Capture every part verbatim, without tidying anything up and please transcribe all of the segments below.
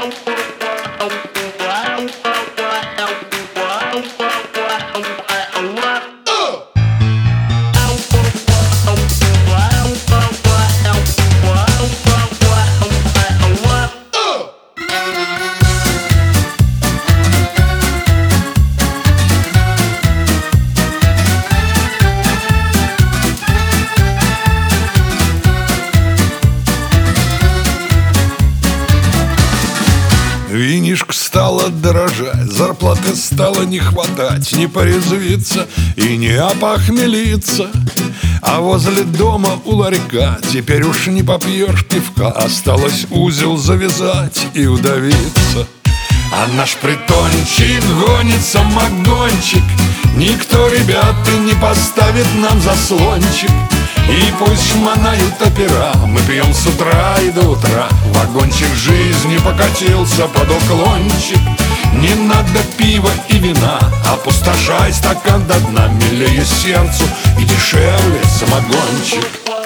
Винишко стало дорожать, зарплаты стало не хватать, не порезвиться и не опохмелиться. А возле дома у ларька теперь уж не попьешь пивка, осталось узел завязать и удавиться. А наш притончик гонит самогончик, никто, ребята, не поставит нам заслончик. И пусть шмонают опера, мы пьем с утра и до утра. Вагончик жизни покатился под уклончик. Не надо пива и вина, опустошай стакан до дна. Милее сердцу и дешевле самогончик.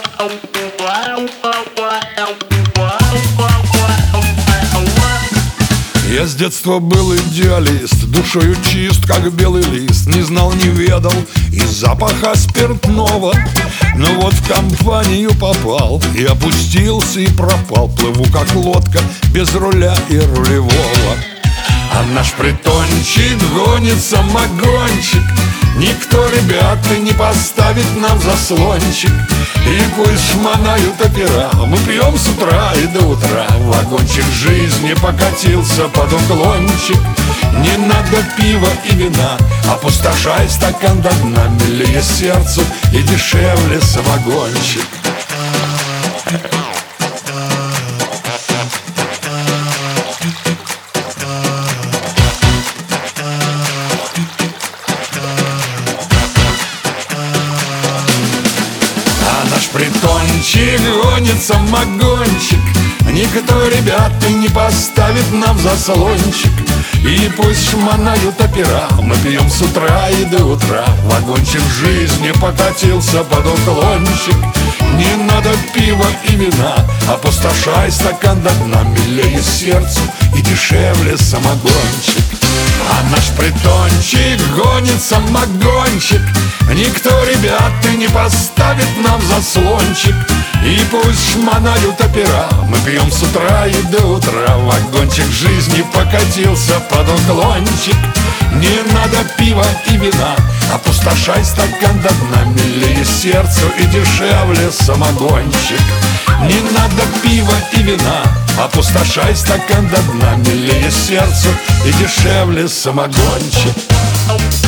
Я с детства был идеалист, душою чист, как белый лист. Не знал, не ведал и запаха спиртного. Но вот в компанию попал и опустился и пропал. Плыву, как лодка, без руля и рулевого. А наш притончик гонит самогончик, никто, ребята, не поставит нам заслончик. И пусть шмонают опера, мы пьем с утра и до утра. Вагончик жизни покатился под уклончик. Не надо пива и вина, опустошай стакан до дна. Милее сердцу и дешевле самогончик. Наш притончик гонит самогончик, никто, ребята, не поставит нам заслончик. И пусть шмонают опера, мы пьем с утра и до утра. Вагончик жизни покатился под уклончик. Не надо пива и вина, опустошай стакан до дна. Милее сердцу и дешевле самогончик. А наш притончик гонит самогончик, никто, ребята, не поставит нам заслончик. И пусть шмонают опера, мы пьем с утра и до утра. Вагончик жизни покатился под уклончик. Не надо пива и вина, опустошай стакан до дна. Милее сердцу и дешевле самогончик. Не надо пива и вина, опустошай стакан до дна. Милее сердцу и дешевле самогончик.